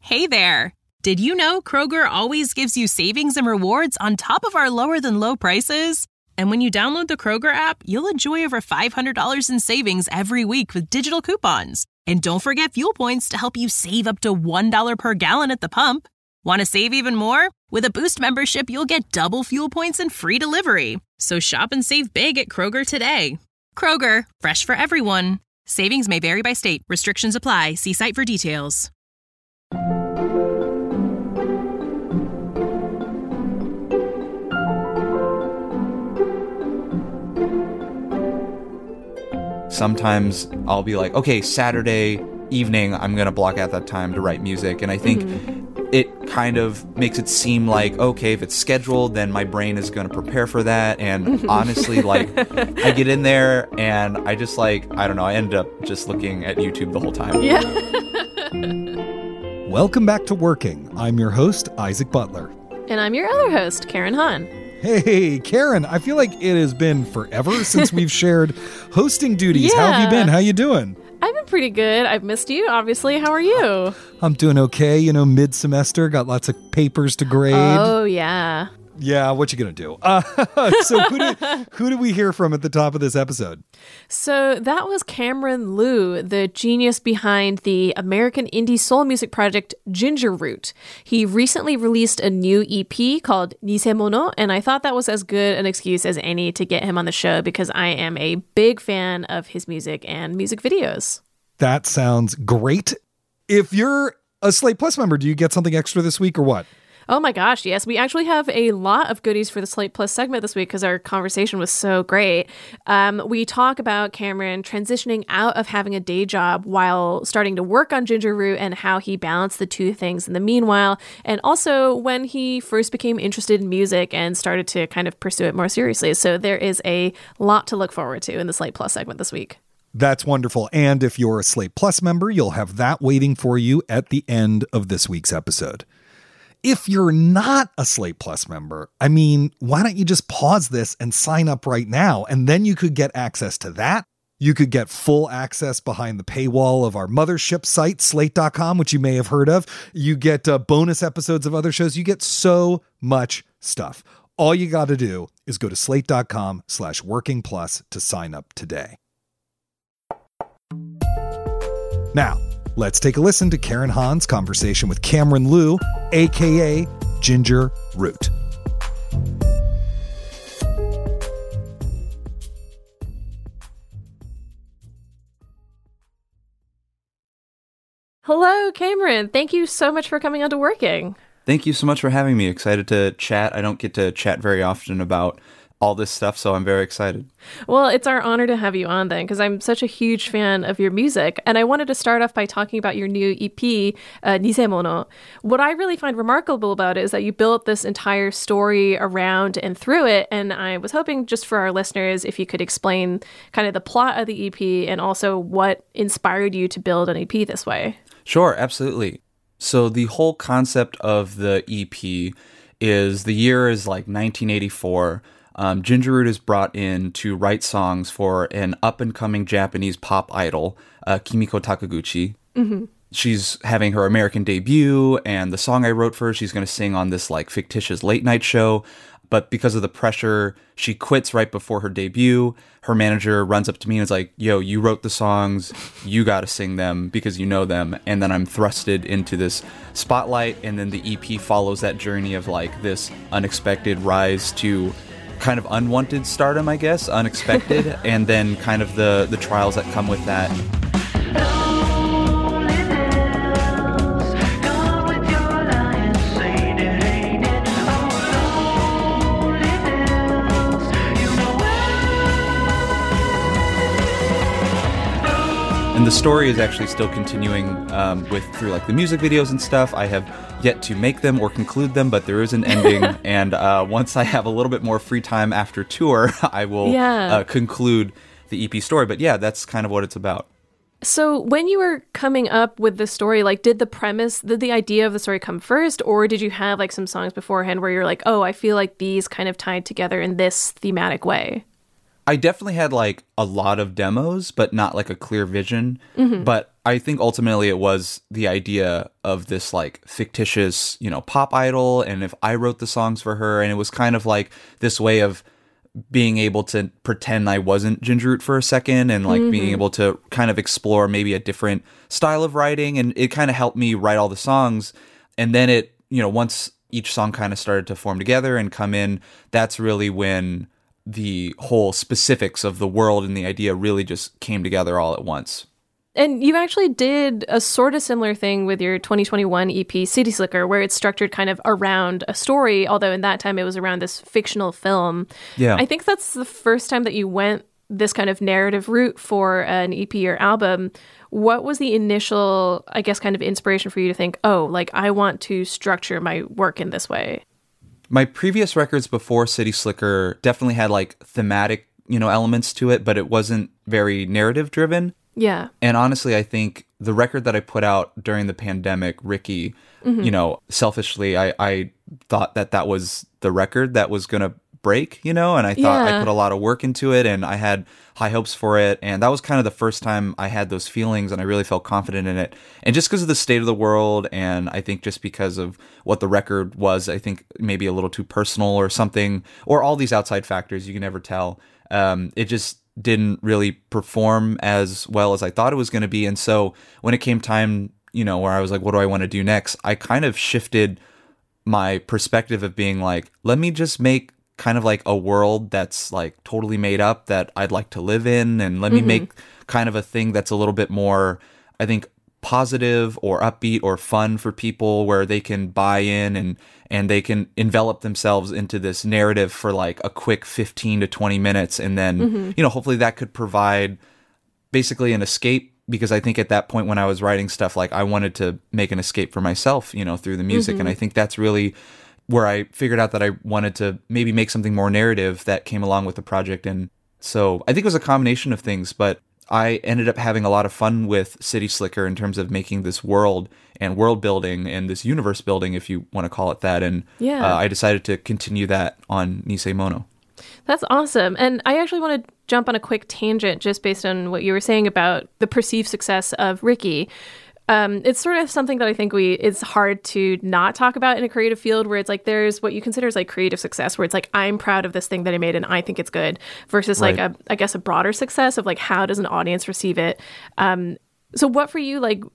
Hey there! Did you know Kroger always gives you savings and rewards on top of our lower-than-low prices? And when you download the Kroger app, you'll enjoy over $500 in savings every week with digital coupons. And don't forget fuel points to help you save up to $1 per gallon at the pump. Want to save even more? With a Boost membership, you'll get double fuel points and free delivery. So shop and save big at Kroger today. Kroger, fresh for everyone. Savings may vary by state. Restrictions apply. See site for details. Sometimes I'll be like, okay, Saturday evening, I'm going to block out that time to write music. And I think it kind of makes it seem like, okay, if it's scheduled, then my brain is going to prepare for that. And honestly, like, I get in there and I just like, I don't know, I end up just looking at YouTube the whole time. Yeah. Welcome back to Working. I'm your host, Isaac Butler. And I'm your other host, Karen Hahn. Hey, Karen, I feel like it has been forever since we've shared hosting duties. Yeah. How have you been? How you doing? I've been pretty good. I've missed you, obviously. How are you? I'm doing okay. You know, mid-semester, got lots of papers to grade. Oh, yeah. Yeah, what you gonna do? So who did we hear from at the top of this episode? So that was Cameron Liu, the genius behind the American indie soul music project Ginger Root. He recently released a new EP called Nisemono, and I thought that was as good an excuse as any to get him on the show because I am a big fan of his music and music videos. That sounds great. If you're a Slate Plus member, do you get something extra this week or what? Oh my gosh, yes. We actually have a lot of goodies for the Slate Plus segment this week because our conversation was so great. We talk about Cameron transitioning out of having a day job while starting to work on Ginger Root and how he balanced the two things in the meanwhile, and also when he first became interested in music and started to kind of pursue it more seriously. So there is a lot to look forward to in the Slate Plus segment this week. That's wonderful. And if you're a Slate Plus member, you'll have that waiting for you at the end of this week's episode. If you're not a Slate Plus member, I mean, why don't you just pause this and sign up right now? And then you could get access to that. You could get full access behind the paywall of our mothership site, slate.com, which you may have heard of. You get bonus episodes of other shows. You get so much stuff. All you got to do is go to slate.com/workingplus to sign up today. Now, let's take a listen to Karen Hahn's conversation with Cameron Liu, a.k.a. Ginger Root. Hello, Cameron. Thank you so much for coming on to Working. Thank you so much for having me. Excited to chat. I don't get to chat very often about all this stuff, so I'm very excited. Well, it's our honor to have you on then, because I'm such a huge fan of your music. And I wanted to start off by talking about your new EP, Nisemono. What I really find remarkable about it is that you built this entire story around and through it. And I was hoping just for our listeners, if you could explain kind of the plot of the EP and also what inspired you to build an EP this way. Sure, absolutely. So the whole concept of the EP is the year is like 1984. Ginger Root is brought in to write songs for an up-and-coming Japanese pop idol, Kimiko Takaguchi. Mm-hmm. She's having her American debut, and the song I wrote for her, she's going to sing on this like fictitious late-night show. But because of the pressure, she quits right before her debut. Her manager runs up to me and is like, yo, you wrote the songs, you got to sing them because you know them. And then I'm thrusted into this spotlight, and then the EP follows that journey of like this unexpected rise to kind of unwanted stardom, I guess, unexpected, and then kind of the trials that come with that. And the story is actually still continuing through like the music videos and stuff. I have yet to make them or conclude them, but there is an ending. And once I have a little bit more free time after tour, I will conclude the EP story. But yeah, that's kind of what it's about. So when you were coming up with the story, like did the idea of the story come first, or did you have like some songs beforehand where you're like, oh, I feel like these kind of tied together in this thematic way? I definitely had like a lot of demos, but not like a clear vision. Mm-hmm. But I think ultimately it was the idea of this like fictitious, pop idol. And if I wrote the songs for her, and it was kind of like this way of being able to pretend I wasn't Ginger Root for a second, and like being able to kind of explore maybe a different style of writing. And it kind of helped me write all the songs. And then it, once each song kind of started to form together and come in, that's really when the whole specifics of the world and the idea really just came together all at once. And you actually did a sort of similar thing with your 2021 EP, City Slicker, where it's structured kind of around a story, although in that time it was around this fictional film. Yeah. I think that's the first time that you went this kind of narrative route for an EP or album. What was the initial, I guess, kind of inspiration for you to think, oh, like I want to structure my work in this way? My previous records before City Slicker definitely had like thematic, elements to it, but it wasn't very narrative driven. Yeah. And honestly, I think the record that I put out during the pandemic, Ricky, selfishly, I thought that was the record that was going to break, and I thought I put a lot of work into it, and I had high hopes for it. And that was kind of the first time I had those feelings, and I really felt confident in it. And just because of the state of the world, and I think just because of what the record was, I think maybe a little too personal or something, or all these outside factors, you can never tell. It just didn't really perform as well as I thought it was going to be. And so when it came time, where I was like, what do I want to do next? I kind of shifted my perspective of being like, let me just make kind of like a world that's like totally made up that I'd like to live in. And let me make kind of a thing that's a little bit more, I think, positive or upbeat or fun for people, where they can buy in and they can envelop themselves into this narrative for like a quick 15 to 20 minutes. And then, hopefully that could provide basically an escape, because I think at that point when I was writing stuff, like I wanted to make an escape for myself, through the music. And I think that's really where I figured out that I wanted to maybe make something more narrative that came along with the project. And so I think it was a combination of things, but I ended up having a lot of fun with City Slicker in terms of making this world and world building and this universe building, if you want to call it that. And I decided to continue that on Nisei Mono. That's awesome. And I actually want to jump on a quick tangent just based on what you were saying about the perceived success of Ricky. It's sort of something that I think it's hard to not talk about in a creative field, where it's like there's what you consider as like creative success, where it's like I'm proud of this thing that I made and I think it's good, versus like I guess a broader success of like how does an audience receive it. So what for you like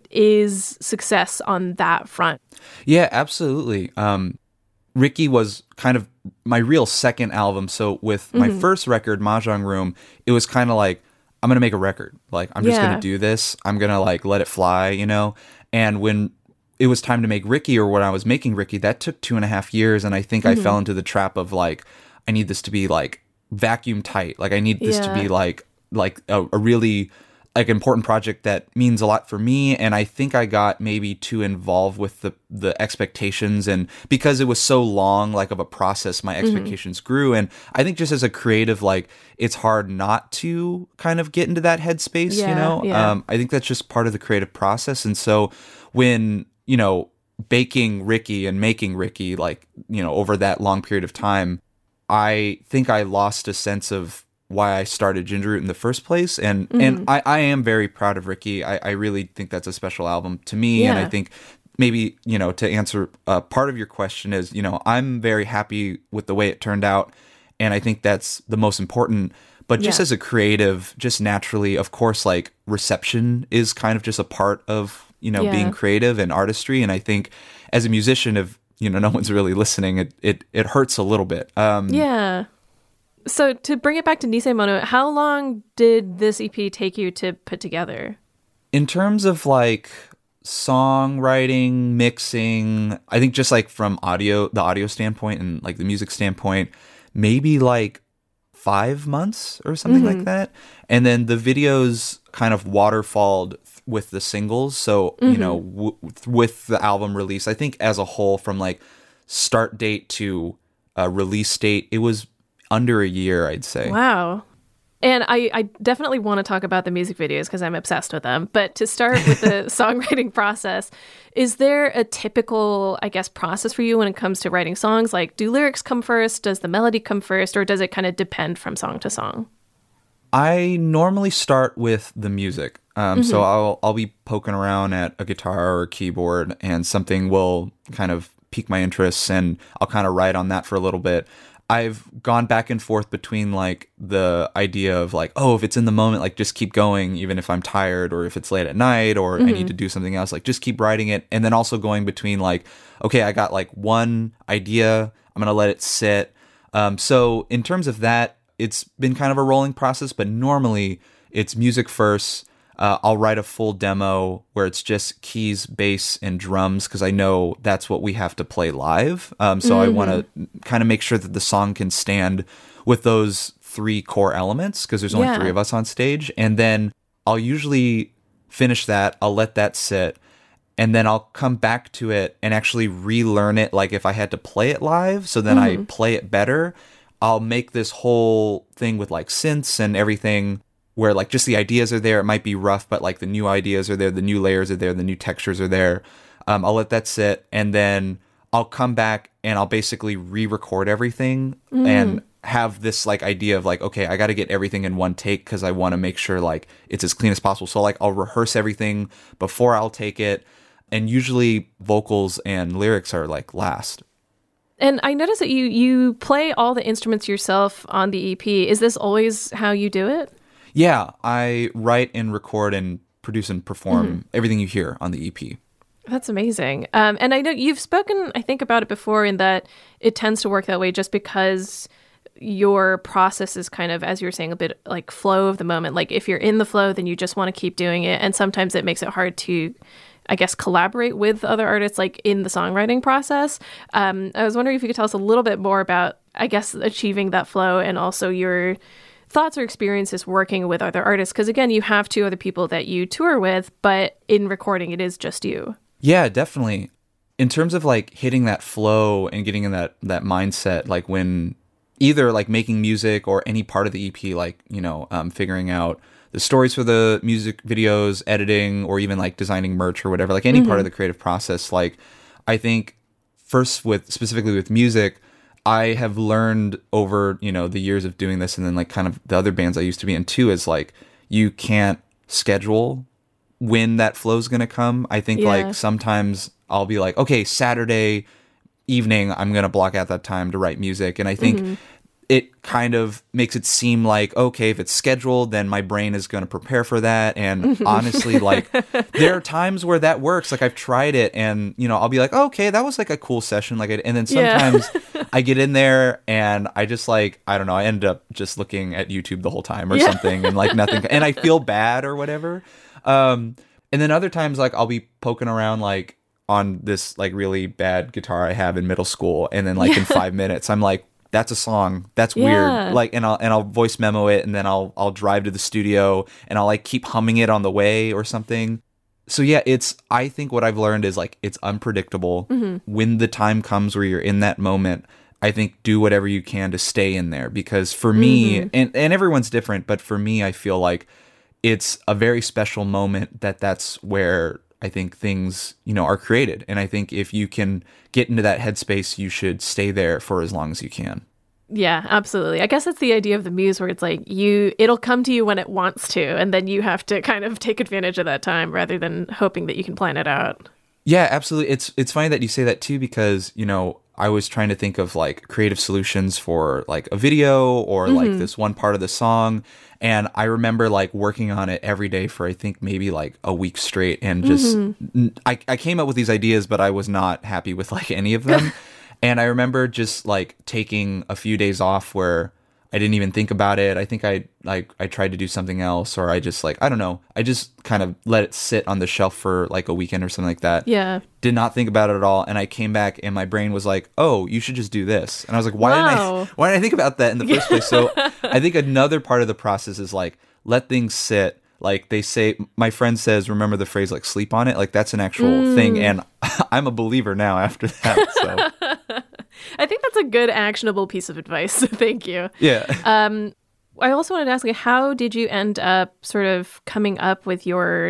is success on that front? Yeah, absolutely. Ricky was kind of my real second album. So with my first record, Mahjong Room, it was kind of like, I'm going to make a record. Like, I'm just going to do this. I'm going to like let it fly, And when it was time to make Ricky, or when I was making Ricky, that took 2.5 years. And I think I fell into the trap of like, I need this to be like vacuum tight. Like I need this to be like a really like important project that means a lot for me. And I think I got maybe too involved with the expectations, and because it was so long, like of a process, my expectations grew. And I think just as a creative, like it's hard not to kind of get into that headspace, I think that's just part of the creative process. And so when, baking Ricky and making Ricky, like, over that long period of time, I think I lost a sense of why I started Ginger Root in the first place. And I am very proud of Ricky. I really think that's a special album to me. And I think maybe, to answer part of your question is, I'm very happy with the way it turned out. And I think that's the most important. But just as a creative, just naturally, of course, like reception is kind of just a part of, being creative and artistry. And I think as a musician, if, no one's really listening, it hurts a little bit. So to bring it back to Nisei Mono, how long did this EP take you to put together? In terms of like songwriting, mixing, I think just like from the audio standpoint and like the music standpoint, maybe like 5 months or something like that. And then the videos kind of waterfalled with the singles. So, with the album release, I think as a whole, from like start date to release date, it was under a year, I'd say. Wow. And I definitely want to talk about the music videos because I'm obsessed with them. But to start with the songwriting process, is there a typical, I guess, process for you when it comes to writing songs? Like, do lyrics come first? Does the melody come first? Or does it kind of depend from song to song? I normally start with the music. So I'll be poking around at a guitar or a keyboard, and something will kind of pique my interests, and I'll kind of write on that for a little bit. I've gone back and forth between like the idea of like, oh, if it's in the moment, like just keep going, even if I'm tired, or if it's late at night, or I need to do something else, like just keep writing it. And then also going between like, okay, I got like one idea, I'm going to let it sit. So in terms of that, it's been kind of a rolling process, but normally it's music first. I'll write a full demo where it's just keys, bass, and drums, because I know that's what we have to play live. So I want to kind of make sure that the song can stand with those three core elements, because there's only three of us on stage. And then I'll usually finish that. I'll let that sit. And then I'll come back to it and actually relearn it, like if I had to play it live. So then I play it better. I'll make this whole thing with like synths and everything, where like just the ideas are there. It might be rough, but like the new ideas are there, the new layers are there, the new textures are there. I'll let that sit, and then I'll come back and I'll basically re-record everything and have this like idea of like, okay, I got to get everything in one take, because I want to make sure like it's as clean as possible. So like I'll rehearse everything before I'll take it, and usually vocals and lyrics are like last. And I noticed that you play all the instruments yourself on the EP. Is this always how you do it? Yeah, I write and record and produce and perform everything you hear on the EP. That's amazing. And I know you've spoken, I think, about it before, in that it tends to work that way just because your process is kind of, as you were saying, a bit like flow of the moment. Like if you're in the flow, then you just want to keep doing it. And sometimes it makes it hard to, I guess, collaborate with other artists, like in the songwriting process. I was wondering if you could tell us a little bit more about, I guess, achieving that flow, and also your thoughts or experiences working with other artists. Because again, you have two other people that you tour with, but in recording, it is just you. Yeah, definitely. In terms of like hitting that flow and getting in that mindset, like when either like making music or any part of the EP, like, you know, figuring out the stories for the music videos, editing, or even like designing merch or whatever, like any part of the creative process. Like I think first specifically with music, I have learned over, you know, the years of doing this, and then like kind of the other bands I used to be in too, is like you can't schedule when that flow's going to come. I think like sometimes I'll be like, okay, Saturday evening, I'm going to block out that time to write music. And I think it kind of makes it seem like, okay, if it's scheduled, then my brain is going to prepare for that. And honestly, like there are times where that works. Like I've tried it, and, you know, I'll be like, oh, okay, that was like a cool session. Like, and then sometimes I get in there and I just like, I don't know, I end up just looking at YouTube the whole time or something, and like nothing, and I feel bad or whatever. And then other times, like I'll be poking around like on this like really bad guitar I have in middle school, and then like in 5 minutes, I'm like, that's a song. That's weird. Like, and I'll voice memo it, and then I'll drive to the studio and I'll like keep humming it on the way or something. So yeah, I think what I've learned is like, it's unpredictable. When the time comes where you're in that moment, I think do whatever you can to stay in there, because for me, and everyone's different, but for me, I feel like it's a very special moment that's where I think things, you know, are created. And I think if you can get into that headspace, you should stay there for as long as you can. Yeah, absolutely. I guess that's the idea of the muse, where it's like it'll come to you when it wants to, and then you have to kind of take advantage of that time rather than hoping that you can plan it out. Yeah, absolutely. It's funny that you say that too, because, you know, I was trying to think of like creative solutions for like a video or like this one part of the song. And I remember like working on it every day for I think maybe like a week straight, and just I came up with these ideas, but I was not happy with like any of them. And I remember just like taking a few days off where I didn't even think about it. I think I tried to do something else, or I just like, I don't know. I just kind of let it sit on the shelf for like a weekend or something like that. Yeah. Did not think about it at all. And I came back and my brain was like, oh, you should just do this. And I was like, why didn't I think about that in the first place? So I think another part of the process is like, let things sit. Like they say, my friend says, remember the phrase like sleep on it? Like that's an actual thing. And I'm a believer now after that. So I think that's a good actionable piece of advice. Thank you. Yeah. I also wanted to ask you, how did you end up sort of coming up with your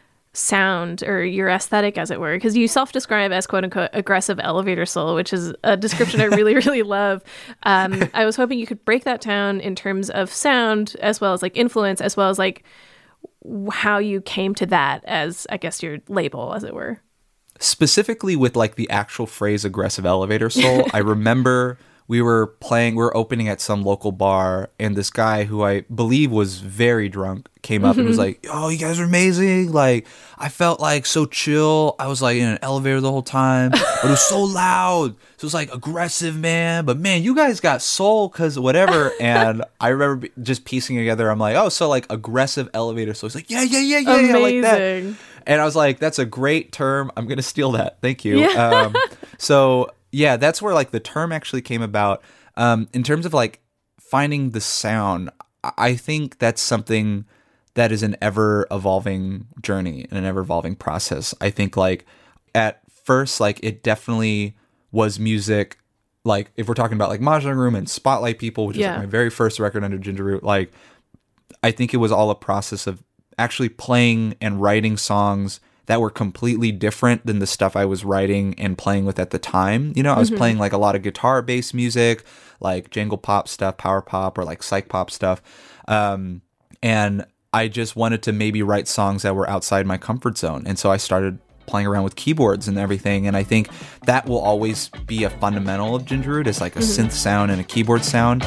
sound or your aesthetic, as it were? Because you self-describe as quote unquote aggressive elevator soul, which is a description I really, really love. I was hoping you could break that down in terms of sound, as well as like influence, as well as like how you came to that as, I guess, your label, as it were. Specifically with like the actual phrase aggressive elevator soul, I remember we were opening at some local bar, and this guy who I believe was very drunk came up and was like, "Oh, you guys are amazing. Like, I felt like so chill. I was like in an elevator the whole time, but it was so loud. So it was like aggressive, man. But man, you guys got soul because whatever." And I remember just piecing together. I'm like, "Oh, so like aggressive elevator." So he's like, yeah, Amazing. like that. And I was like, "That's a great term. I'm gonna steal that. Thank you." Yeah. So yeah, that's where like the term actually came about. In terms of like finding the sound, I think that's something that is an ever evolving journey and an ever evolving process. I think like at first, like it definitely was music. Like if we're talking about like Mahjong Room and Spotlight People, which is like my very first record under Ginger Root, like I think it was all a process of actually playing and writing songs that were completely different than the stuff I was writing and playing with at the time. You know, I was playing like a lot of guitar-based music, like jangle pop stuff, power pop, or like psych pop stuff. And I just wanted to maybe write songs that were outside my comfort zone. And so I started playing around with keyboards and everything. And I think that will always be a fundamental of Ginger Root, is like a synth sound and a keyboard sound.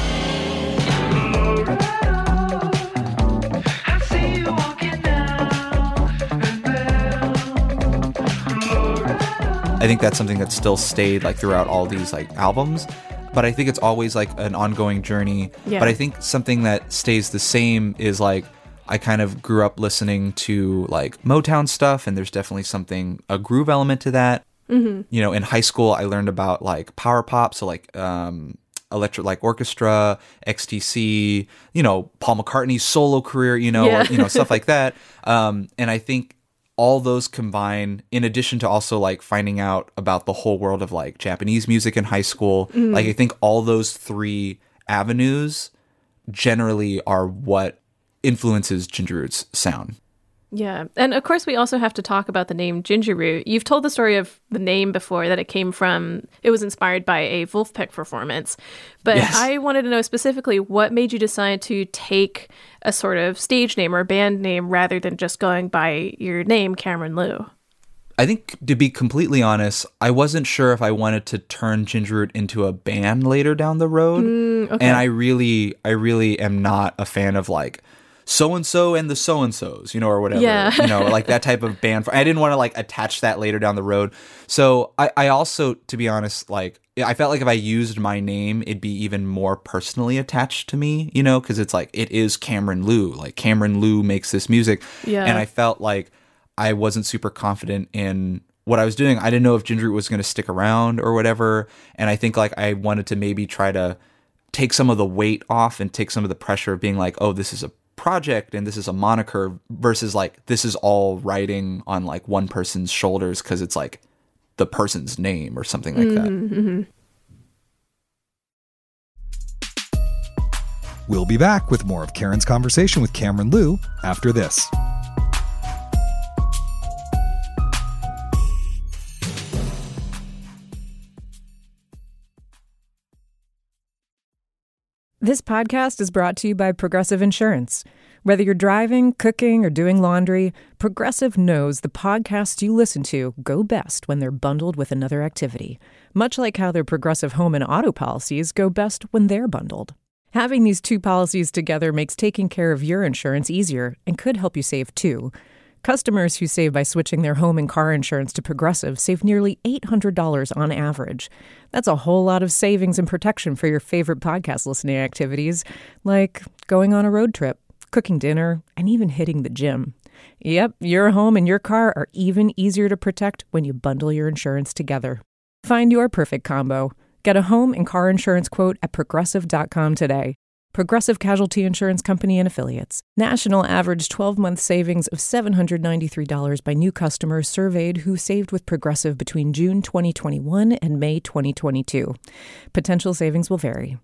I think that's something that still stayed like throughout all these like albums, but I think it's always like an ongoing journey. Yeah. But I think something that stays the same is like I kind of grew up listening to like Motown stuff, and there's definitely a groove element to that. You know, in high school I learned about like power pop, so like Electric Light Orchestra, XTC, you know, Paul McCartney's solo career, you know, or, you know, stuff like that. And I think all those combine, in addition to also like finding out about the whole world of like Japanese music in high school. Like I think all those three avenues generally are what influences Ginger Root's sound. Yeah. And of course, we also have to talk about the name Ginger Root. You've told the story of the name before, that it was inspired by a Wolfpack performance. But Yes. I wanted to know specifically what made you decide to take a sort of stage name or band name rather than just going by your name, Cameron Liu. I think, to be completely honest, I wasn't sure if I wanted to turn Ginger Root into a band later down the road. Okay. And I really am not a fan of like so-and-so and the so-and-sos, you know, or whatever, you know, like that type of band. I didn't want to like attach that later down the road. So I also, to be honest, like I felt like if I used my name, it'd be even more personally attached to me, you know, because it's like, it is Cameron Liu, like Cameron Liu makes this music. Yeah. And I felt like I wasn't super confident in what I was doing. I didn't know if Ginger Root was going to stick around or whatever. And I think like I wanted to maybe try to take some of the weight off and take some of the pressure of being like, oh, this is a project and this is a moniker, versus like this is all riding on like one person's shoulders because it's like the person's name or something like that. We'll be back with more of Karen's conversation with Cameron Liu after this. This podcast is brought to you by Progressive Insurance. Whether you're driving, cooking, or doing laundry, Progressive knows the podcasts you listen to go best when they're bundled with another activity, much like how their Progressive home and auto policies go best when they're bundled. Having these two policies together makes taking care of your insurance easier and could help you save too. Customers who save by switching their home and car insurance to Progressive save nearly $800 on average. That's a whole lot of savings and protection for your favorite podcast listening activities, like going on a road trip, cooking dinner, and even hitting the gym. Yep, your home and your car are even easier to protect when you bundle your insurance together. Find your perfect combo. Get a home and car insurance quote at Progressive.com today. Progressive Casualty Insurance Company and Affiliates. National average 12-month savings of $793 by new customers surveyed who saved with Progressive between June 2021 and May 2022. Potential savings will vary.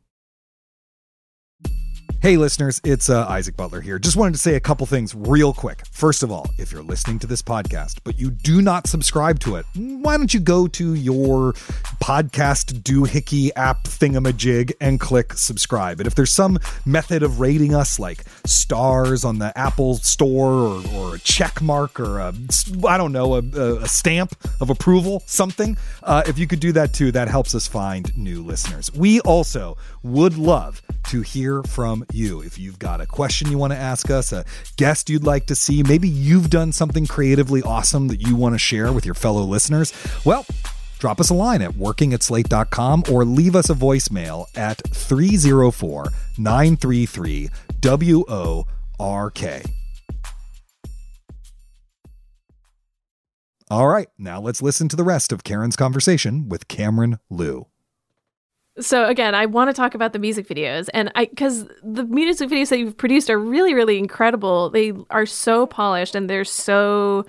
Hey listeners, it's Isaac Butler here. Just wanted to say a couple things real quick. First of all, if you're listening to this podcast, but you do not subscribe to it, why don't you go to your podcast doohickey app thingamajig and click subscribe. And if there's some method of rating us, like stars on the Apple Store or a check mark or a stamp of approval, something, if you could do that too, that helps us find new listeners. We also would love to hear from you. If you've got a question you want to ask us, a guest you'd like to see, maybe you've done something creatively awesome that you want to share with your fellow listeners, well, drop us a line at working@slate.com or leave us a voicemail at 304-933-WORK. All right, now let's listen to the rest of Karen's conversation with Cameron Liu. So again, I want to talk about the music videos, and because the music videos that you've produced are really, really incredible. They are so polished, and they're so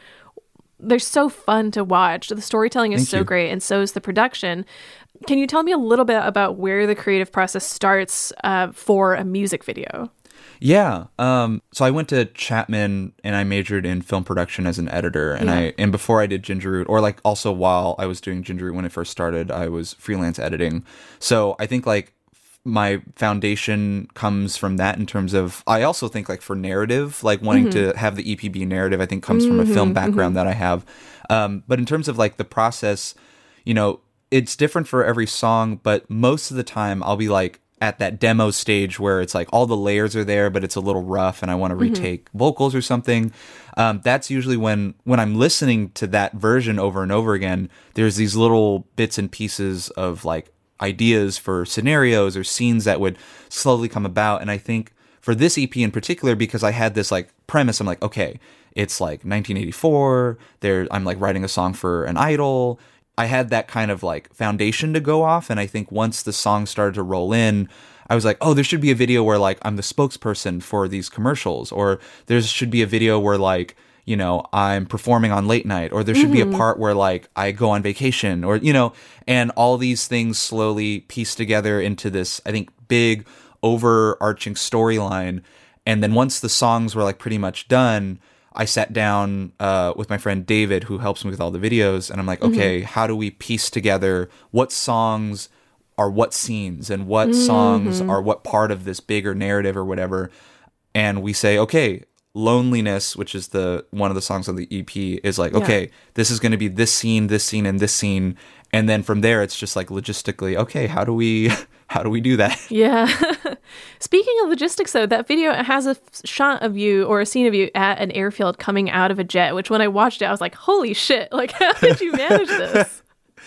fun to watch. The storytelling is so great, and so is the production. Can you tell me a little bit about where the creative process starts for a music video? Yeah. So I went to Chapman and I majored in film production as an editor. And before I did Ginger Root, or like also while I was doing Ginger Root when it first started, I was freelance editing. So I think like my foundation comes from that in terms of, I also think like for narrative, like wanting to have the EP be narrative, I think comes from a film background that I have. But in terms of like the process, you know, it's different for every song, but most of the time I'll be like, at that demo stage where it's like all the layers are there, but it's a little rough and I want to retake vocals or something. That's usually when I'm listening to that version over and over again, there's these little bits and pieces of like ideas for scenarios or scenes that would slowly come about. And I think for this EP in particular, because I had this like premise, I'm like, okay, it's like 1984. I'm like writing a song for an idol. I had that kind of like foundation to go off. And I think once the song started to roll in, I was like, oh, there should be a video where like I'm the spokesperson for these commercials, or there should be a video where like, you know, I'm performing on late night, or there should be a part where like I go on vacation, or, you know, and all these things slowly piece together into this, I think, big overarching storyline. And then once the songs were like pretty much done, I sat down with my friend David, who helps me with all the videos, and I'm like, okay, how do we piece together what songs are what scenes and what songs are what part of this bigger narrative or whatever? And we say, okay, Loneliness, which is one of the songs on the EP, is like, okay, this is going to be this scene, and this scene. And then from there, it's just like logistically, okay, how do we do that? Yeah. Speaking of logistics, though, that video has a shot of you or a scene of you at an airfield coming out of a jet, which when I watched it, I was like, holy shit, like, how did you manage this?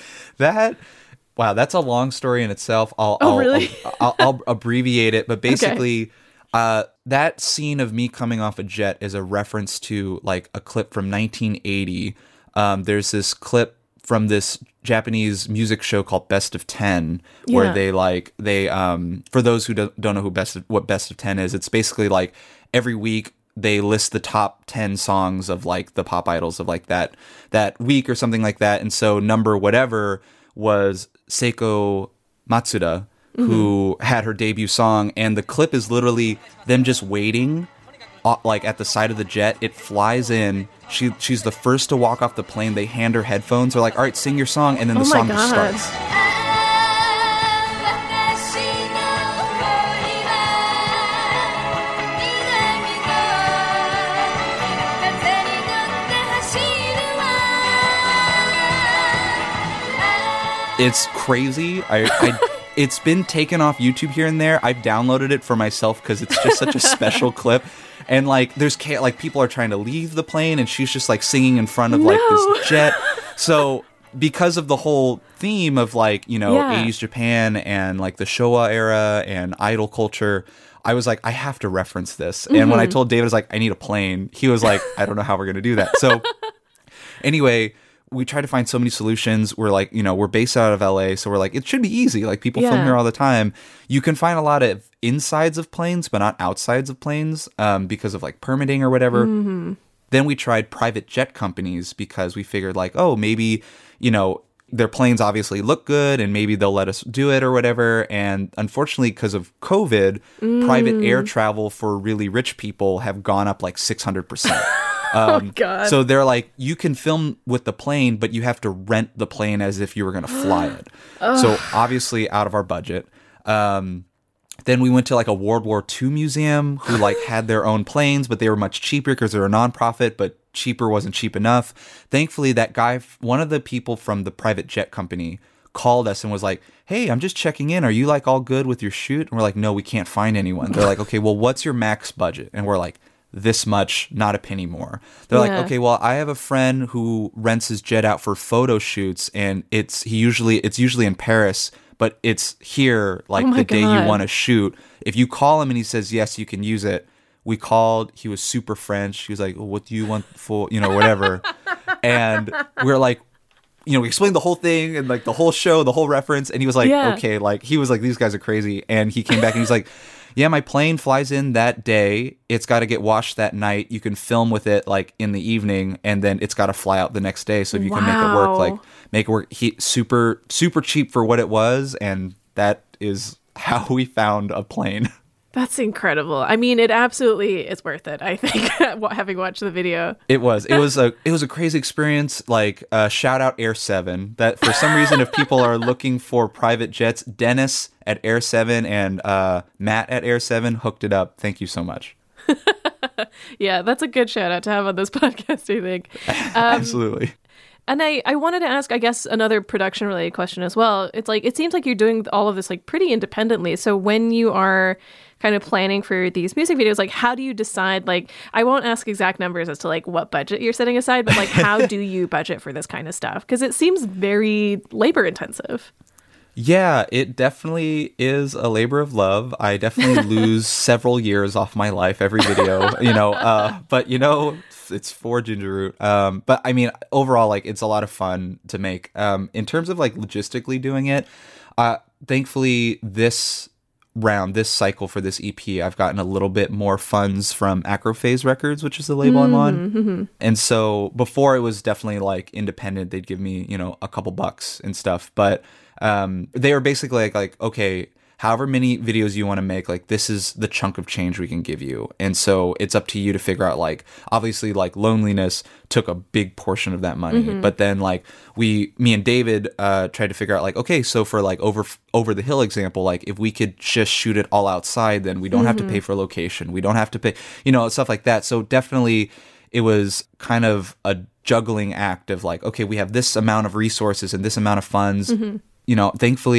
Wow, that's a long story in itself. Really? I'll abbreviate it, but basically, that scene of me coming off a jet is a reference to like a clip from 1980. There's this clip from this Japanese music show called Best of 10, where they for those who don't know what Best of 10 is, it's basically like every week they list the top 10 songs of like the pop idols of like that week or something like that. And so number whatever was Seiko Matsuda, who had her debut song, and the clip is literally them just waiting like at the side of the jet. It flies in. She's the first to walk off the plane. They hand her headphones. They're like, all right, sing your song. And then the song just starts. It's crazy. It's been taken off YouTube here and there. I've downloaded it for myself because it's just such a special clip. And like, there's like people are trying to leave the plane, and she's just like singing in front of like this jet. So because of the whole theme of like, you know, 80s Japan and like the Showa era and idol culture, I was like, I have to reference this. And when I told David, I was like, I need a plane, he was like, I don't know how we're going to do that. So anyway, we try to find so many solutions. We're like, you know, we're based out of LA, so we're like, it should be easy. Like people film here all the time. You can find a lot of insides of planes, but not outsides of planes because of like permitting or whatever. Then we tried private jet companies because we figured like, oh, maybe, you know, their planes obviously look good and maybe they'll let us do it or whatever. And unfortunately, because of COVID, private air travel for really rich people have gone up like 600%. God. So they're like, you can film with the plane, but you have to rent the plane as if you were going to fly it. So obviously out of our budget. Then we went to like a World War II museum who like had their own planes, but they were much cheaper because they're a nonprofit, but cheaper wasn't cheap enough. Thankfully, that guy, one of the people from the private jet company, called us and was like, hey, I'm just checking in. Are you like all good with your shoot? And we're like, no, we can't find anyone. They're like, okay, well, what's your max budget? And we're like, this much, not a penny more. They're like, okay, well, I have a friend who rents his jet out for photo shoots, and it's usually in Paris, but it's here like the day you want to shoot. If you call him and he says yes, you can use it. We called. He was super French. He was like, well, what do you want for, whatever. And we're like, we explained the whole thing and like the whole show, the whole reference. And he was like, okay, like he was like, these guys are crazy. And he came back and he's like, yeah, my plane flies in that day. It's got to get washed that night. You can film with it like in the evening, and then it's got to fly out the next day. So if you can make it work, He super cheap for what it was, and that is how we found a plane. That's incredible. I mean, it absolutely is worth it, I think, having watched the video. It was a crazy experience. Like, shout out Air 7. That for some reason, if people are looking for private jets, Dennis at Air 7 and Matt at Air 7 hooked it up. Thank you so much. Yeah, that's a good shout out to have on this podcast, I think. Absolutely. And I wanted to ask, I guess, another production related question as well. It's like, it seems like you're doing all of this like pretty independently. So when you are kind of planning for these music videos, like how do you decide, like, I won't ask exact numbers as to like what budget you're setting aside, but like how do you budget for this kind of stuff? Because it seems very labor intensive. Yeah, it definitely is a labor of love. I definitely lose several years off my life every video, but it's for Ginger Root. But I mean, overall, like it's a lot of fun to make. In terms of like logistically doing it, thankfully this cycle for this EP, I've gotten a little bit more funds from Acrophase Records, which is the label I'm on. Mm-hmm. And so before it was definitely like independent. They'd give me, a couple bucks and stuff. But they were basically like, okay, however many videos you want to make, like this is the chunk of change we can give you. And so it's up to you to figure out, like, obviously like Loneliness took a big portion of that money. Mm-hmm. But then like me and David tried to figure out like, okay, so for like over the Hill example, like if we could just shoot it all outside, then we don't have to pay for location. We don't have to pay, stuff like that. So definitely it was kind of a juggling act of like, okay, we have this amount of resources and this amount of funds. Mm-hmm. Thankfully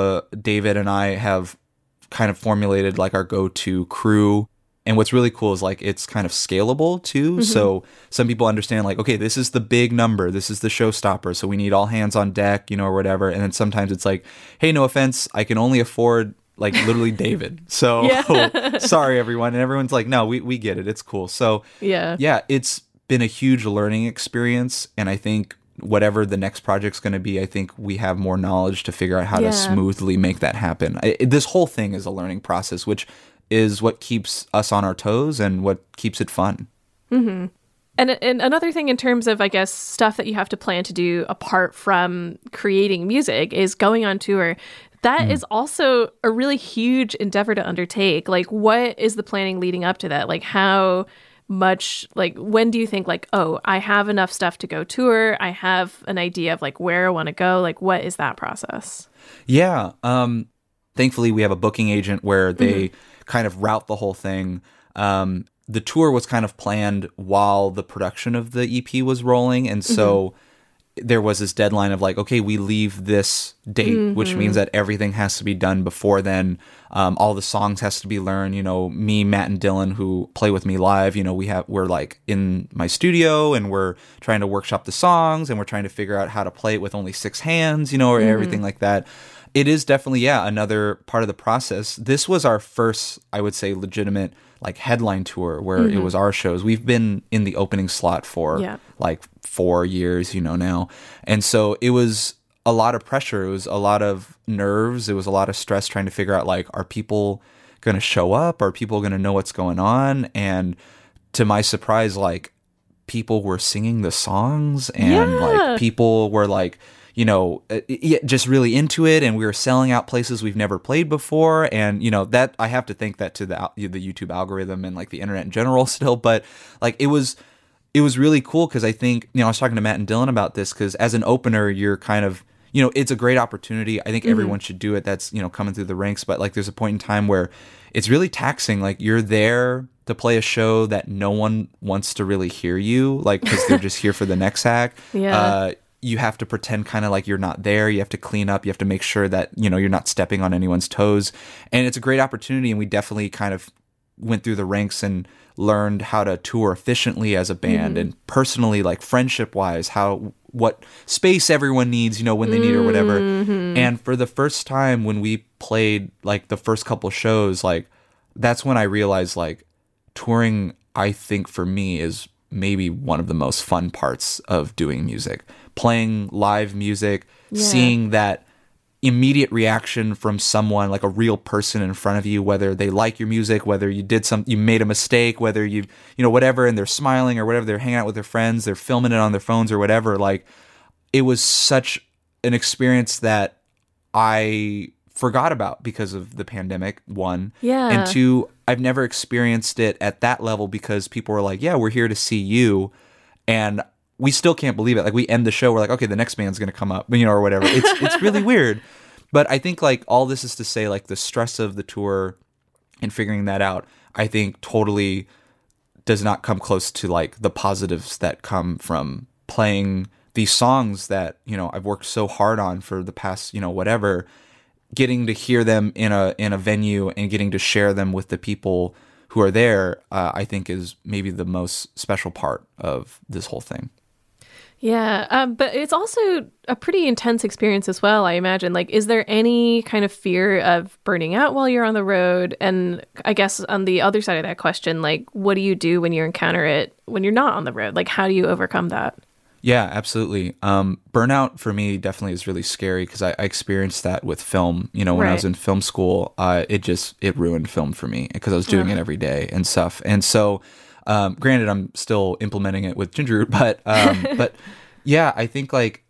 David and I have kind of formulated like our go-to crew. And what's really cool is like, it's kind of scalable too. Mm-hmm. So some people understand like, okay, this is the big number. This is the showstopper. So we need all hands on deck, or whatever. And then sometimes it's like, hey, no offense, I can only afford like literally David. So sorry, everyone. And everyone's like, no, we get it. It's cool. So yeah, it's been a huge learning experience. And I think whatever the next project's going to be, I think we have more knowledge to figure out how to smoothly make that happen. This whole thing is a learning process, which is what keeps us on our toes and what keeps it fun. Mm-hmm. And another thing in terms of, I guess, stuff that you have to plan to do apart from creating music is going on tour. That is also a really huge endeavor to undertake. Like, what is the planning leading up to that? Like, how much, like, when do you think like, oh, I have enough stuff to go tour, I have an idea of like where I want to go? Like, what is that process? Yeah. Thankfully we have a booking agent where they kind of route the whole thing. The tour was kind of planned while the production of the EP was rolling. And so there was this deadline of like, okay, we leave this date, which means that everything has to be done before then. All the songs has to be learned. Me, Matt, and Dylan, who play with me live, we're like in my studio and we're trying to workshop the songs and we're trying to figure out how to play it with only 6 hands, or everything like that. It is definitely, another part of the process. This was our first, I would say, legitimate like headline tour where it was our shows. We've been in the opening slot for like 4 years, now. And so it was a lot of pressure. It was a lot of nerves. It was a lot of stress trying to figure out like, are people going to show up? Are people going to know what's going on? And to my surprise, like people were singing the songs and like people were like, just really into it, and we were selling out places we've never played before, and that I have to thank that to the YouTube algorithm and like the internet in general still, but like it was it was really cool because I think, I was talking to Matt and Dylan about this because as an opener, you're kind of, it's a great opportunity. I think everyone should do it that's, coming through the ranks. But like there's a point in time where it's really taxing. Like you're there to play a show that no one wants to really hear you, like because they're just here for the next act. Yeah. You have to pretend kind of like you're not there. You have to clean up. You have to make sure that, you're not stepping on anyone's toes. And it's a great opportunity. And we definitely kind of went through the ranks and learned how to tour efficiently as a band and personally, like friendship wise, what space everyone needs, when they need or whatever. And for the first time when we played like the first couple shows, like that's when I realized like touring, I think for me is maybe one of the most fun parts of doing music. Playing live music, seeing that immediate reaction from someone, like a real person in front of you, whether they like your music, whether you made a mistake, whether you whatever, and they're smiling or whatever, they're hanging out with their friends, they're filming it on their phones or whatever. Like it was such an experience that I forgot about because of the pandemic, one. Yeah. And two, I've never experienced it at that level because people were like, yeah, we're here to see you. And we still can't believe it. Like we end the show, we're like, okay, the next band's going to come up, or whatever. It's really weird. But I think like all this is to say like the stress of the tour and figuring that out, I think totally does not come close to like the positives that come from playing these songs that, I've worked so hard on for the past, whatever, getting to hear them in a venue and getting to share them with the people who are there, I think is maybe the most special part of this whole thing. Yeah, but it's also a pretty intense experience as well, I imagine. Like, is there any kind of fear of burning out while you're on the road? And I guess on the other side of that question, like, what do you do when you encounter it when you're not on the road? Like, how do you overcome that? Yeah, absolutely. Burnout for me definitely is really scary because I experienced that with film. When I was in film school, it ruined film for me because I was doing it every day and stuff. And so, granted, I'm still implementing it with Ginger Root, but yeah, I think like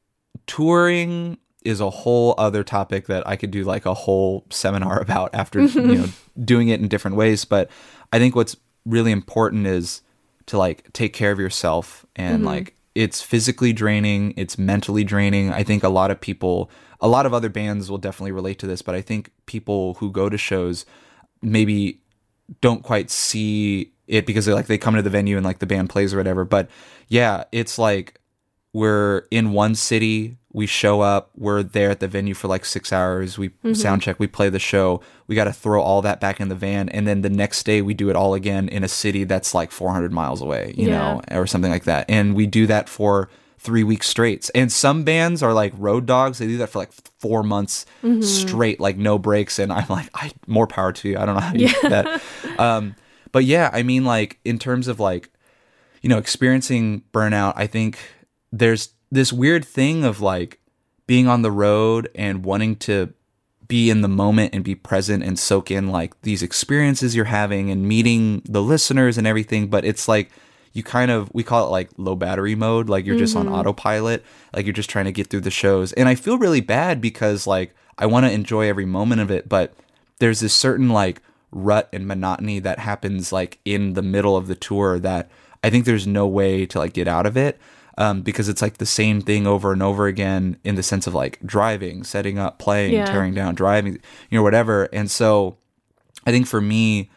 touring is a whole other topic that I could do like a whole seminar about after doing it in different ways. But I think what's really important is to like take care of yourself and like it's physically draining, it's mentally draining. I think a lot of other bands will definitely relate to this, but I think people who go to shows maybe don't quite see it because they come to the venue and like the band plays or whatever. But yeah, it's like we're in one city, we show up, we're there at the venue for like 6 hours, we sound check, we play the show, we got to throw all that back in the van, and then the next day we do it all again in a city that's like 400 miles away, you know, or something like that. And we do that for 3 weeks straight. And some bands are like road dogs, they do that for like 4 months straight, like no breaks. And I'm like, more power to you. I don't know how you do that. But yeah, I mean, like in terms of like, experiencing burnout, I think there's this weird thing of like being on the road and wanting to be in the moment and be present and soak in like these experiences you're having and meeting the listeners and everything. But it's like we call it like low battery mode. Like you're just on autopilot, like you're just trying to get through the shows. And I feel really bad because like I want to enjoy every moment of it, but there's this certain like rut and monotony that happens like in the middle of the tour that I think there's no way to like get out of it. Because it's like the same thing over and over again in the sense of like driving, setting up, playing, tearing down, driving, whatever. And so I think for me,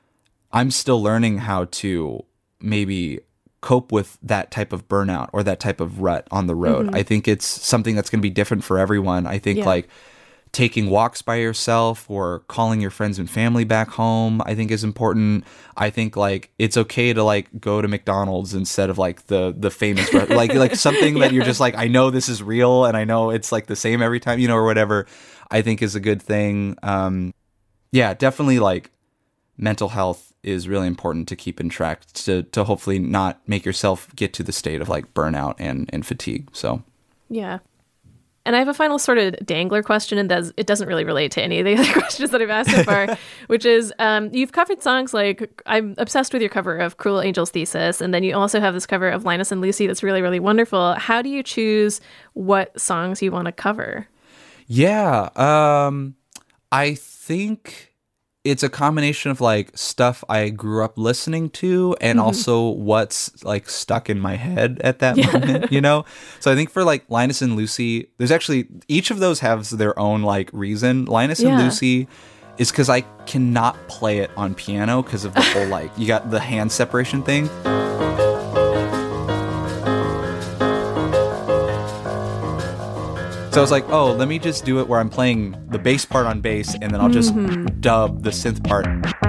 I'm still learning how to maybe cope with that type of burnout or that type of rut on the road. I think it's something that's going to be different for everyone. I think like taking walks by yourself or calling your friends and family back home, I think is important. I think like it's okay to like go to McDonald's instead of like the famous like something that you're just like, I know this is real and I know it's like the same every time, or whatever, I think is a good thing. Yeah, definitely like mental health is really important to keep in track to hopefully not make yourself get to the state of like burnout and fatigue. So yeah. And I have a final sort of dangler question, and it doesn't really relate to any of the other questions that I've asked so far, which is you've covered songs like, I'm obsessed with your cover of Cruel Angel's Thesis, and then you also have this cover of Linus and Lucy that's really, really wonderful. How do you choose what songs you want to cover? Yeah, I think it's a combination of like stuff I grew up listening to and also what's like stuck in my head at that moment, you know? So I think for like Linus and Lucy, there's actually, each of those has their own like reason. Linus and Lucy is because I cannot play it on piano because of the whole like, you got the hand separation thing. So I was like, oh, let me just do it where I'm playing the bass part on bass and then I'll just dub the synth part.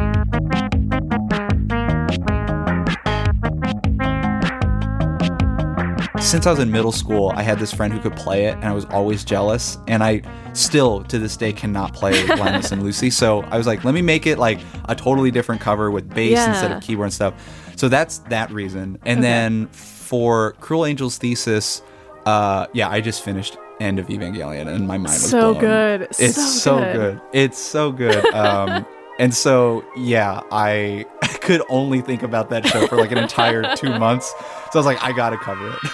Since I was in middle school, I had this friend who could play it and I was always jealous. And I still, to this day, cannot play Linus and Lucy. So I was like, let me make it like a totally different cover with bass instead of keyboard and stuff. So that's that reason. And then for Cruel Angel's Thesis, I just finished End of Evangelion and my mind was blown. Good. It's so good. It's so good. And so, yeah, I could only think about that show for like an entire 2 months. So I was like, I gotta cover it.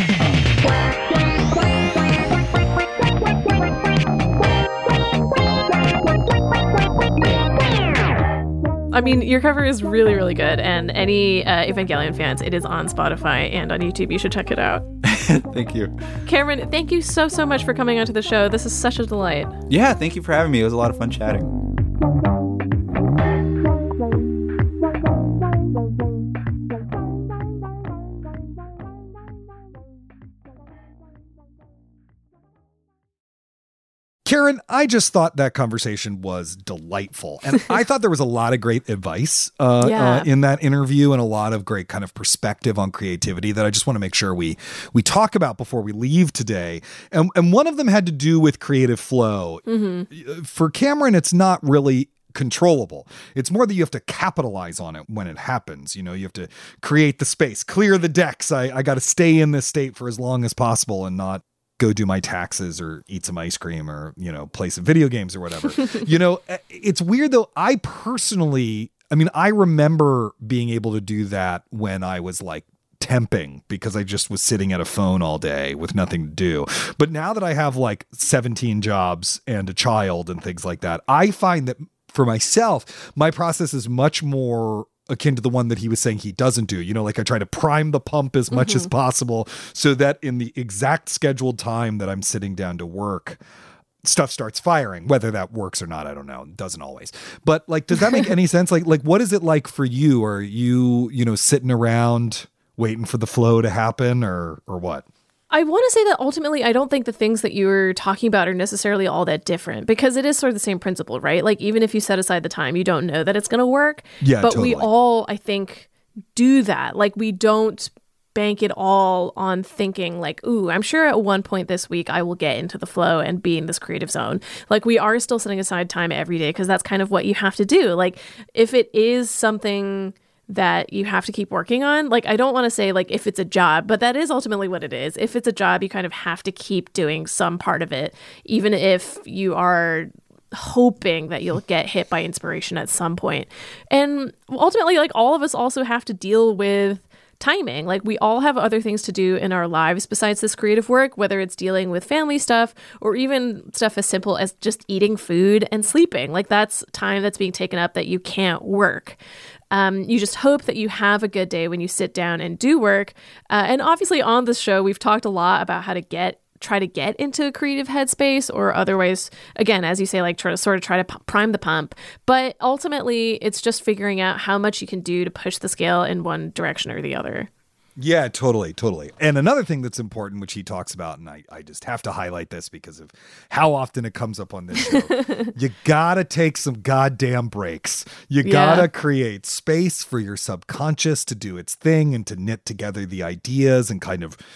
I mean, your cover is really, really good. And any Evangelion fans, it is on Spotify and on YouTube. You should check it out. Thank you. Cameron, thank you so much for coming onto the show. This is such a delight. Yeah, thank you for having me. It was a lot of fun chatting. Karen, I just thought that conversation was delightful. And I thought there was a lot of great advice in that interview and a lot of great kind of perspective on creativity that I just want to make sure we talk about before we leave today. And one of them had to do with creative flow. For Cameron, it's not really controllable. It's more that you have to capitalize on it when it happens. You know, you have to create the space, clear the decks. I got to stay in this state for as long as possible and not go do my taxes or eat some ice cream or, you know, play some video games or whatever. You know, it's weird though. I remember being able to do that when I was like temping because I just was sitting at a phone all day with nothing to do. But now that I have like 17 jobs and a child and things like that, I find that for myself, my process is much more akin to the one that he was saying he doesn't do. You know, like I try to prime the pump as much as possible so that in the exact scheduled time that I'm sitting down to work, stuff starts firing. Whether that works or not, I don't know. It doesn't always. But like, does that make any sense? Like what is it like for you? Are you, sitting around waiting for the flow to happen or what? I want to say that ultimately, I don't think the things that you were talking about are necessarily all that different because it is sort of the same principle, right? Like even if you set aside the time, you don't know that it's going to work. Yeah, but totally. We all, I think, do that. Like we don't bank it all on thinking like, ooh, I'm sure at one point this week I will get into the flow and be in this creative zone. Like we are still setting aside time every day because that's kind of what you have to do. Like if it is something that you have to keep working on. Like, I don't want to say like if it's a job, but that is ultimately what it is. If it's a job, you kind of have to keep doing some part of it, even if you are hoping that you'll get hit by inspiration at some point. And ultimately, like all of us also have to deal with timing. Like we all have other things to do in our lives besides this creative work, whether it's dealing with family stuff or even stuff as simple as just eating food and sleeping. Like that's time that's being taken up that you can't work. You just hope that you have a good day when you sit down and do work. And obviously on this show, we've talked a lot about how to try to get into a creative headspace or otherwise, again, as you say, like try to prime the pump. But ultimately, it's just figuring out how much you can do to push the scale in one direction or the other. Yeah, totally. And another thing that's important, which he talks about, and I just have to highlight this because of how often it comes up on this show, you gotta take some goddamn breaks. You gotta create space for your subconscious to do its thing and to knit together the ideas and kind of,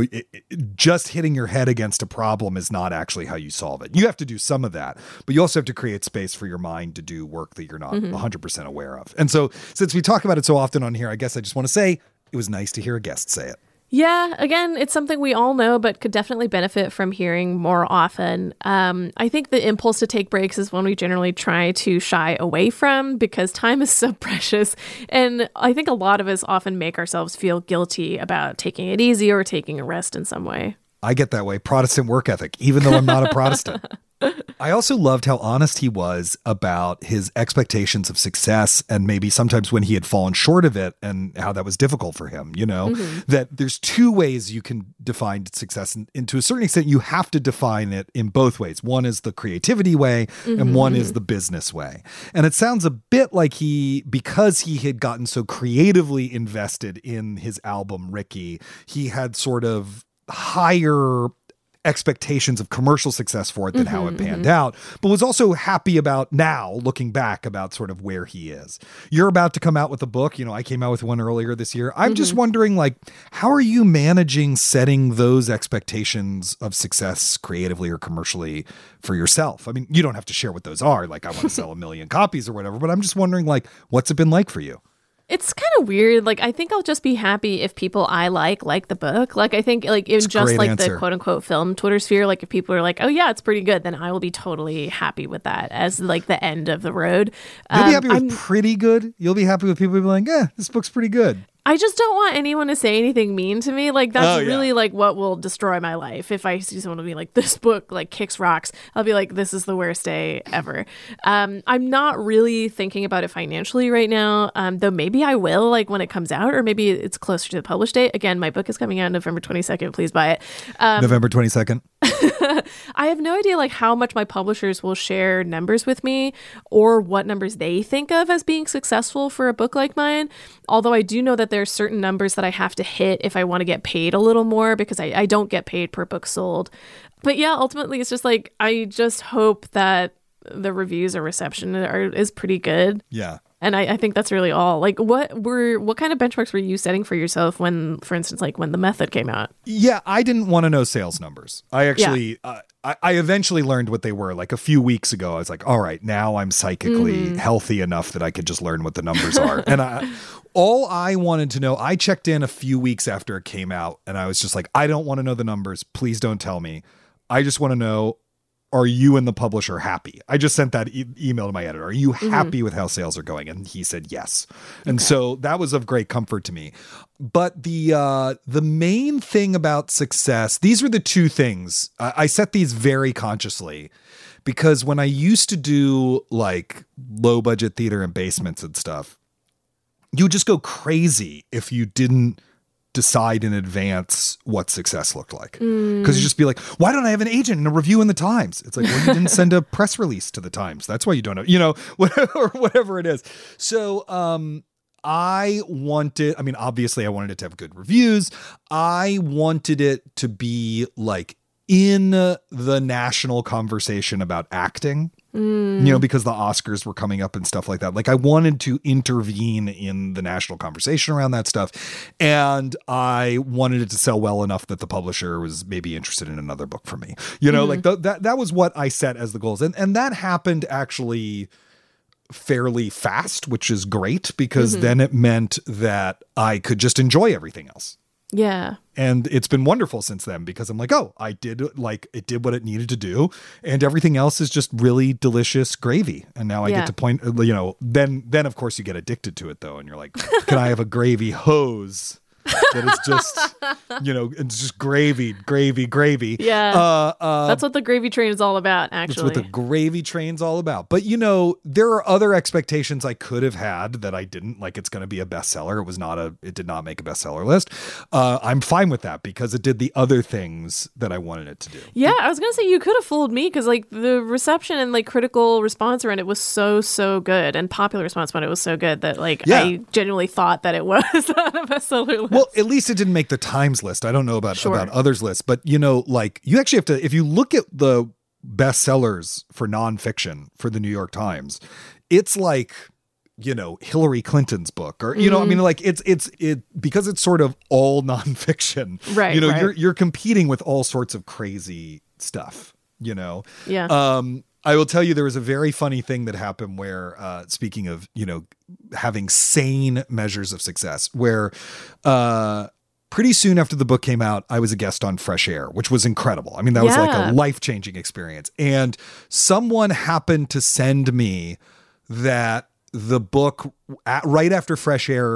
just hitting your head against a problem is not actually how you solve it. You have to do some of that, but you also have to create space for your mind to do work that you're not 100% aware of. And so since we talk about it so often on here, I guess I just want to say, it was nice to hear a guest say it. Yeah, again, it's something we all know, but could definitely benefit from hearing more often. I think the impulse to take breaks is one we generally try to shy away from because time is so precious. And I think a lot of us often make ourselves feel guilty about taking it easy or taking a rest in some way. I get that way. Protestant work ethic, even though I'm not a Protestant. I also loved how honest he was about his expectations of success and maybe sometimes when he had fallen short of it and how that was difficult for him, that there's two ways you can define success. And to a certain extent, you have to define it in both ways. One is the creativity way and one is the business way. And it sounds a bit like because he had gotten so creatively invested in his album, Ricky, he had sort of higher expectations of commercial success for it than how it panned out, but was also happy about now looking back about sort of where he is. You're about to come out with a book. I came out with one earlier this year. I'm just wondering, like, how are you managing setting those expectations of success creatively or commercially for yourself? I mean, you don't have to share what those are. Like, I want to sell 1 million copies or whatever, but I'm just wondering, like, what's it been like for you? It's kind of weird. Like, I think I'll just be happy if people I like the book. Like, I think, like, in just like the quote unquote film Twitter sphere, like, if people are like, oh yeah, it's pretty good, then I will be totally happy with that as like the end of the road. You'll be happy with pretty good. You'll be happy with people being like, this book's pretty good. I just don't want anyone to say anything mean to me. Like, that's really like what will destroy my life. If I see someone be like, this book like kicks rocks, I'll be like, this is the worst day ever. I'm not really thinking about it financially right now, though maybe I will, like, when it comes out, or maybe it's closer to the publish date. Again, my book is coming out November 22nd. Please buy it. November 22nd. I have no idea like how much my publishers will share numbers with me or what numbers they think of as being successful for a book like mine. Although I do know that there are certain numbers that I have to hit if I want to get paid a little more, because I don't get paid per book sold. But yeah, ultimately it's just like, I just hope that the reviews or reception is pretty good. Yeah. And I think that's really all. Like, what kind of benchmarks were you setting for yourself when, for instance, like when The Method came out? Yeah, I didn't want to know sales numbers. I actually, I eventually learned what they were. Like a few weeks ago, I was like, all right, now I'm psychically healthy enough that I could just learn what the numbers are. And all I wanted to know, I checked in a few weeks after it came out, and I was just like, I don't want to know the numbers. Please don't tell me. I just want to know, are you and the publisher happy? I just sent that email to my editor. Are you happy with how sales are going? And he said yes. And so that was of great comfort to me. But the main thing about success, these were the two things. I set these very consciously because when I used to do like low budget theater in basements and stuff, you would just go crazy if you didn't decide in advance what success looked like. Because you just be like, why don't I have an agent and a review in the Times? It's like, well, you didn't send a press release to the Times. That's why you don't know, whatever it is. So obviously I wanted it to have good reviews. I wanted it to be like in the national conversation about acting. Because the Oscars were coming up and stuff like that. Like, I wanted to intervene in the national conversation around that stuff. And I wanted it to sell well enough that the publisher was maybe interested in another book from me. Like that was what I set as the goals. And that happened actually fairly fast, which is great because then it meant that I could just enjoy everything else. Yeah. And it's been wonderful since then because I'm like, oh, it did what it needed to do. And everything else is just really delicious gravy. And now I get to point, then of course you get addicted to it though. And you're like, can I have a gravy hose? That is just, it's just gravy. Yeah. That's what the gravy train is all about, actually. That's what the gravy train's all about. But, there are other expectations I could have had that I didn't. Like, it's going to be a bestseller. It did not make a bestseller list. I'm fine with that because it did the other things that I wanted it to do. Yeah, I was going to say you could have fooled me because, like, the reception and, like, critical response around it was so good, and popular response around it was so good that, like, I genuinely thought that it was on a bestseller list. Well, at least it didn't make the Times list. I don't know about others' lists, but like you actually have to, if you look at the bestsellers for nonfiction for the New York Times, it's like, Hillary Clinton's book or, like it's because it's sort of all nonfiction, right? You're competing with all sorts of crazy stuff, Yeah. I will tell you, there was a very funny thing that happened where, speaking of, having sane measures of success, where pretty soon after the book came out, I was a guest on Fresh Air, which was incredible. I mean, that was like a life-changing experience. And someone happened to send me that the book right after Fresh Air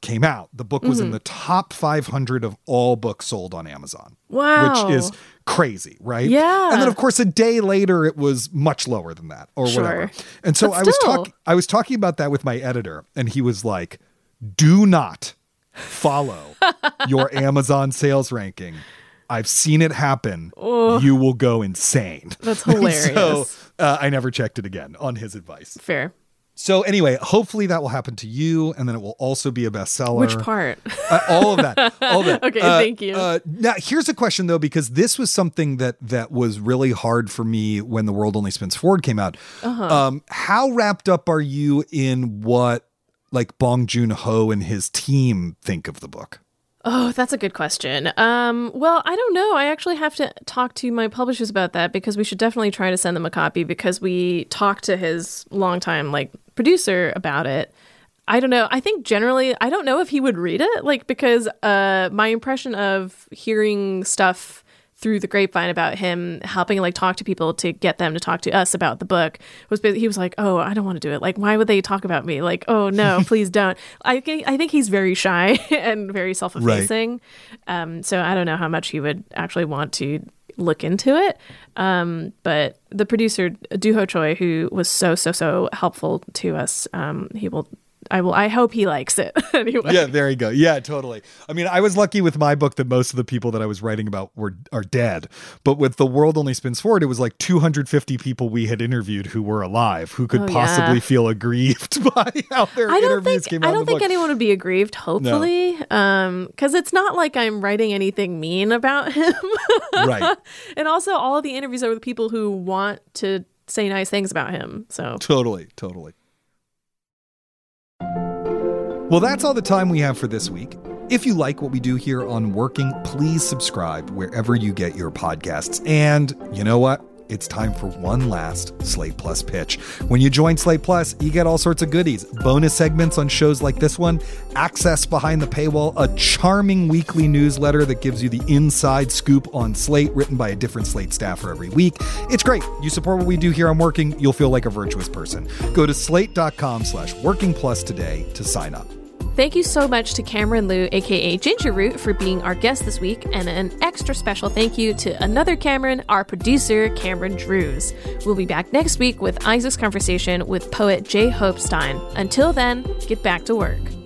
came out, the book was in the top 500 of all books sold on Amazon. Wow. Which is crazy, right? Yeah. And then, of course, a day later, it was much lower than that or whatever. And so I was talking about that with my editor, and he was like, do not follow your Amazon sales ranking. I've seen it happen. Oh. You will go insane. That's hilarious. So I never checked it again on his advice. Fair. So anyway, hopefully that will happen to you, and then it will also be a bestseller. Which part? All of that. All of that. Okay, thank you. Now, here's a question, though, because this was something that was really hard for me when The World Only Spins Forward came out. How wrapped up are you in what like Bong Joon-ho and his team think of the book? Oh, that's a good question. Well, I don't know. I actually have to talk to my publishers about that because we should definitely try to send them a copy because we talked to his longtime producer about it. I don't know. I think generally, I don't know if he would read it, because my impression of hearing stuff through the grapevine about him helping talk to people to get them to talk to us about the book was he was like, oh, I don't want to do it. Why would they talk about me? Oh no, please don't. I think he's very shy and very self-effacing. Right. So I don't know how much he would actually want to look into it. But the producer, Doo-ho Choi, who was so helpful to us, I hope he likes it anyway. Yeah, there you go. Yeah, totally. I mean, I was lucky with my book that most of the people that I was writing about are dead. But with The World Only Spins Forward, it was 250 people we had interviewed who were alive, who could possibly feel aggrieved by how their interviews came out. I don't think anyone would be aggrieved, hopefully. No. Because it's not like I'm writing anything mean about him. Right. And also, all of the interviews are with people who want to say nice things about him. So Totally. Well, that's all the time we have for this week. If you like what we do here on Working, please subscribe wherever you get your podcasts. And you know what? It's time for one last Slate Plus pitch. When you join Slate Plus, you get all sorts of goodies. Bonus segments on shows like this one, access behind the paywall, a charming weekly newsletter that gives you the inside scoop on Slate, written by a different Slate staffer every week. It's great. You support what we do here on Working, you'll feel like a virtuous person. Go to slate.com/workingplus today to sign up. Thank you so much to Cameron Liu, aka Ginger Root, for being our guest this week, and an extra special thank you to another Cameron, our producer, Cameron Drews. We'll be back next week with Isaac's conversation with poet J. Hope Stein. Until then, get back to work.